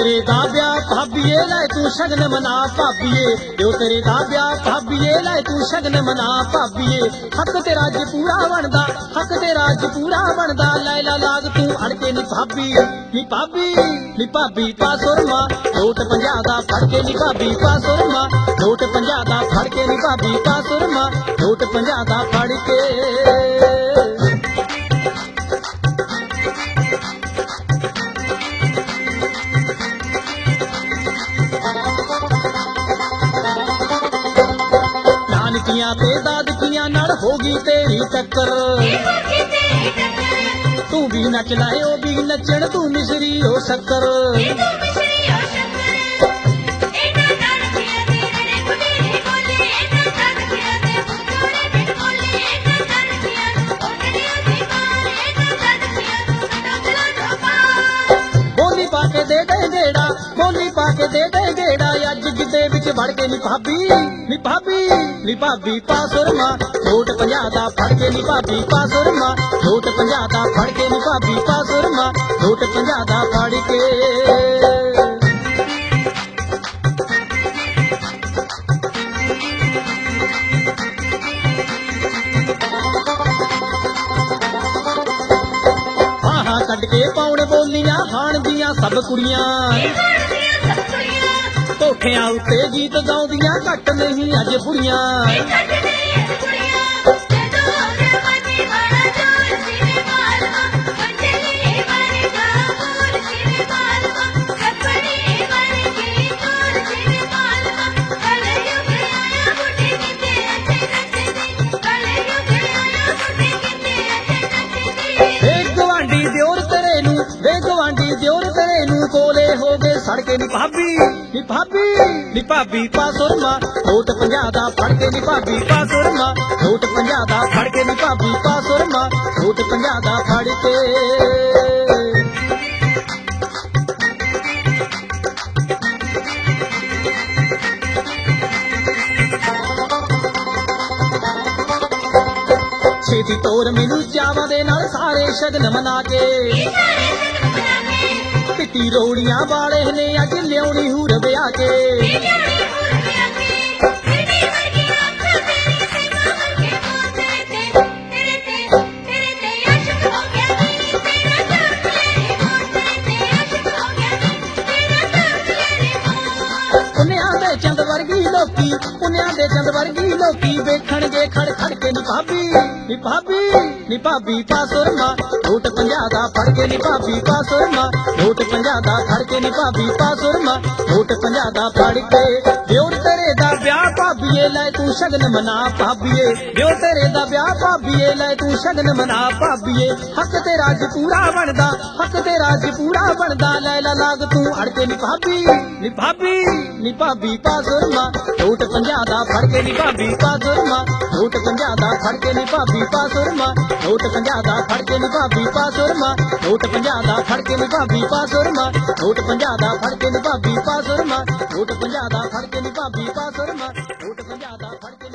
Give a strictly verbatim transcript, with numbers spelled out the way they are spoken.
तेरे दा ब्याह भाभीए लै तू शगन मना भाभीए प्यो तेरे दा ब्याह भाभीए लै तू शगन मना भाभीए हक तेरा अज पूरा बनदा हक तेरा अज पूरा बनदा लैला लाग तू अड़के नी भाभी नी भाभी नी भाभी पा सुरमा नोट पंजाह दा फड़ के नी भाभी पा सुरमा नोट पंजाह दा फड़ के नी भाभी पा सुरमा नोट पंजाह दा फड़ के नानकियां ते दादकियां नाल होगी तेरी टक्कर तू भी नच लाए ओ भी नचण तू मिसरी हो शक्कर बोली पाके दे दे गेड़ा बोली पाके दे दे गेड़ा अज गिद्दे विच वड़ के नी भाभी नी भाभी नी भाभी पा सुरमा नोट पंजाह दा फड़ के नी भाभी पा सुरमा नोट पंजाह दा फड़ के नी भाभी पा सुरमा नोट पंजाह दा फड़ के आहा कट के पाउण बोलियां हाण दियां सब कुड़ियां धोखियां उत्ते गीत गाउंदियां घट नहीं अज बुढ़ियां सड़के नी भाभी नी भाभी नी भाभी पा सुरमा नोट पंजाह दा फड़ के नी भाभी पा सुरमा नोट पंजाह दा फड़ के नी भाभी पा सुरमा नोट पंजाह दा फड़ के छेती तोर मैनू चावां दे नाल सारे शगन मना के पिटी रोड़ियां वाले ने अज लियाउणी हूर ब्याह के उन्यां दे चंद वर्गी लोकी उन्यां दे चंद वर्गी लोकी वेखणगे खड़ खड़ के नी भाभी नी भाभी नी भाभी पा सुरमा नोट पंजाह दा फड़ के नी भाभी पा सुरमा नोट पंजाह दा फड़ के नी भाभी पा सुरमा नोट पंजाह दा फड़ के ब्योर तेरे दा ब्याह भाभीए लै तू शगन मना भाभीए ब्योर तेरे दा ब्याह भाभीए लै तू शगन मना भाभीए हक तेरा अज पूरा बनदा हक तेरा अज पूरा बनदा लैला लाग तू अड़के नी भाभी नी भाभी नी भाभी पा सुरमा नोट पंजाह दा फड़ के नी भाभी पा सुरमा नोट पंजाह दा फड़ के नी भाभी पा सुरमा नोट पंजाह दा फड़ के नी भाभी पा सुरमा नोट पंजाह दा फड़ के नी भाभी पा सुरमा नोट पंजाह दा फड़ के नी भाभी पा सुरमा नोट पंजाह दा फड़ के नी भाभी पा सुरमा नोट पंजाह दा फड़ के